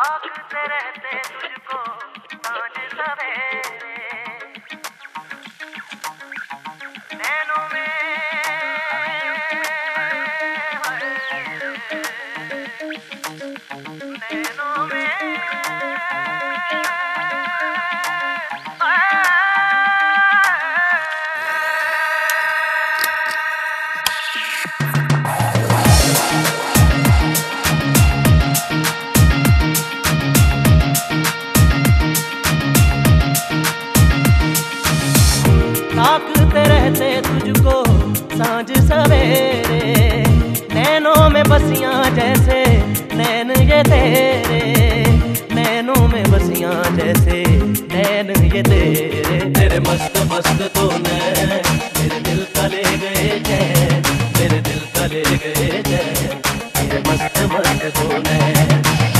ताकते रहते तुझको सांझ सवेरे, नैनों में नैनों में ताकते रहते तुझको सांझ सवेरे, नैनों में बसियां जैसे नैन ये तेरे, नैनों में बसियां जैसे नैन ये तेरे। तेरे मस्त मस्त तो नैन मेरे दिल का ले गए चैन, मेरे दिल का ले गए चैन, तेरे मस्त मस्त तो नैन।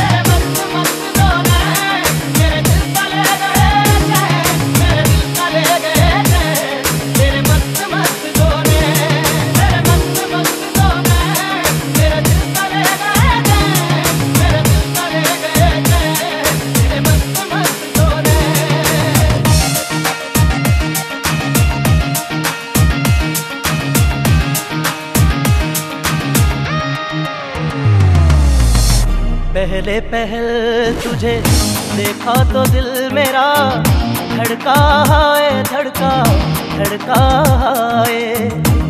पहले पहल तुझे देखा तो दिल मेरा धड़का है, धड़का धड़का है।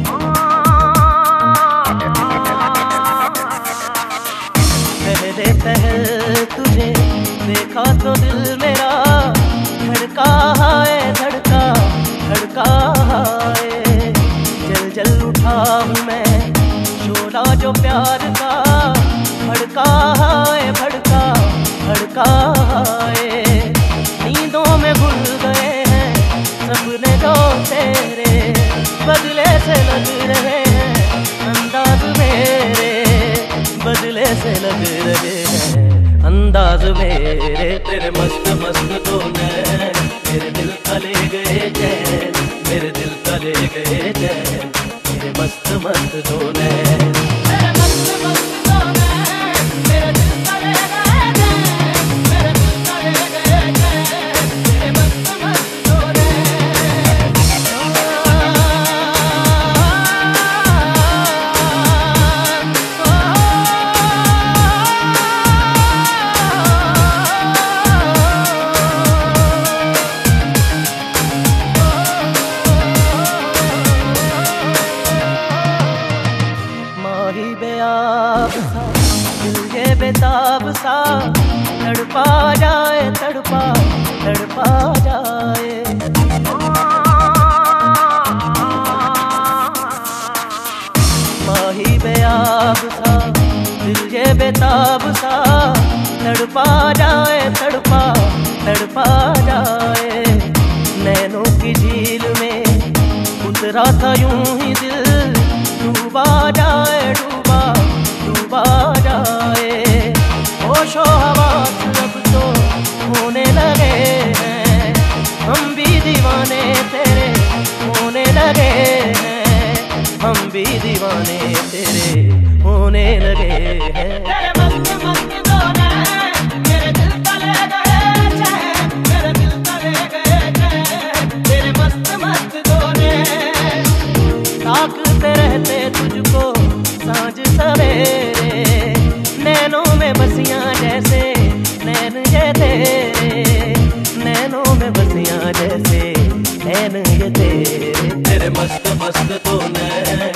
पहले पहल तुझे देखा तो दिल मेरा धड़का है, धड़का धड़का है। जल जल उठा हूँ मैं शोला जो प्यार का, भड़का है भड़का भड़का है। नींदों में भूल गए हैं सपने जो तेरे, बदले से लग रहे हैं अंदाज मेरे, बदले से लग रहे हैं अंदाज मेरे। तेरे मस्त मस्त तो नैन मेरे दिल का ले गए चैन, मेरे दिल का ले गए चैन, तेरे मस्त मस्त तो नैन। बेयाब सा दिल ये बेताब सा, तड़पा जाए तड़पा तड़पा जाए। माही बेयाब सा दिल ये बेताब सा, तड़पा जाए तड़पा तड़पा जाए। नैनों की झील में उतरा था यूं ही दिल, डूबा जाए डूबा डूबा जाए। होशो हवास अब तो होने लगे हैं, हम भी दीवाने तेरे होने लगे हैं, हम भी दीवाने तेरे होने लगे हैं। ताकते रहते तुझको सांझ सवेरे, नैनों में बसियां जैसे नैन ये तेरे, नैनों में बसियां जैसे नैन ये तेरे। तेरे मस्त मस्त तो नैन